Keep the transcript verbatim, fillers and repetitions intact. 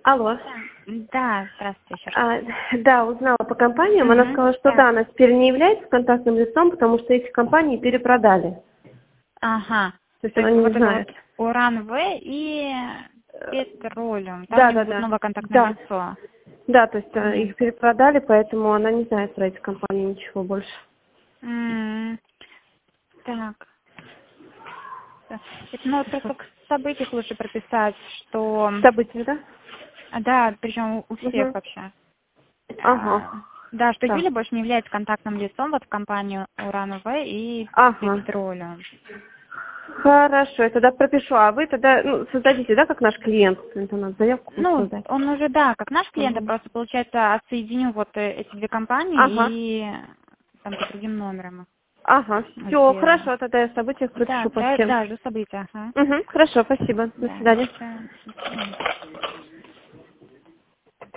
Алло. Да, здравствуйте еще раз. А, да, узнала по компаниям. Она Мгм, сказала, что да. да, она теперь не является контактным лицом, потому что эти компании перепродали. Ага. То есть То она есть не вот это знает. вот Уран В и Петролиум. Там у Да, них да, будет да. новое контактное Да. лицо. Да, то есть э, Мгм. их перепродали, поэтому она не знает про эти компании ничего больше. М, Так. Да. Это, ну, вот просто к событиях лучше прописать, что... События, да? а, Да, причем у всех Угу. вообще. Ага. А, Да, что Так. Юля больше не является контактным лицом вот в компанию Уран В и Ага. Петролиум. Хорошо, я тогда пропишу. А вы тогда ну, создадите, да, как наш клиент? Это надо заявку будет Ну, создать. он уже, да, как наш клиент, я Ага. просто, получается, отсоединю вот э, эти две компании Ага. и там по другим номерам Ага. их Все, сделаю. хорошо, тогда я в событиях Да, пропишу по да, всем. да, жду события, ага. Угу. Хорошо, спасибо. До Да, свидания. да, до свидания.